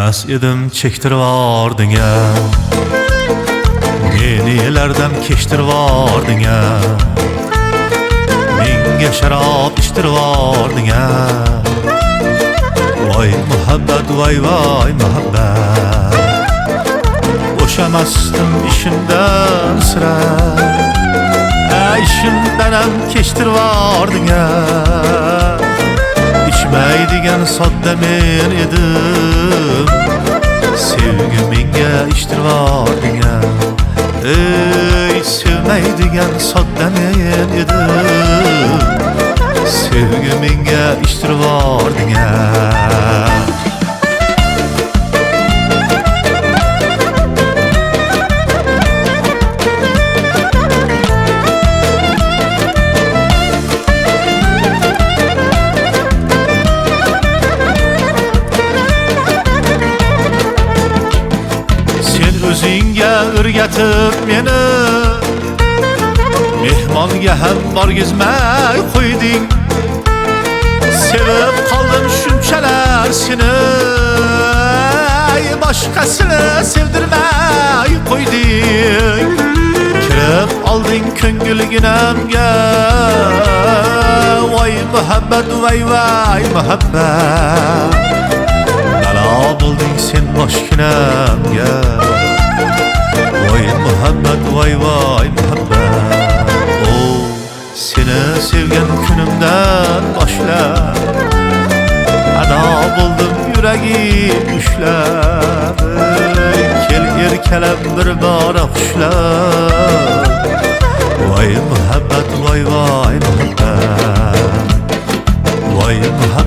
Bilmez edim çektirip ardın ya. Nelerden keştirip ardın ya. Menge şarap içtirip ardın ya. Vay muhabbet, vay vay muhabbet. Boşamazdım işimden sıra. İşimden hem keştirip ardın ya. İçmeydigen sodda men edim. Sevgi menge içtirip ardın ya. Ey sevmeydigen sodda men edim. Sevgi menge içtirip ardın ya. Özünge ürgetip meni mehmonga ham borgizmay qo'yding. Sevib qoldim shunchalar seni, boshqasini sevdirmay qo'yding. Kirib olding ko'ngilginamga, voy muhabbat, voy voy muhabbat. Balo bo'lding sen boshginamga. Vay muhabbet, vay vay muhabbet. Oh, seni sevgen günümden başlar. Ada buldum yüreğim üşler. Kel erkelem bir bara kuşlar. Vay muhabbet, vay vay muhabbet. Vay muhabbet.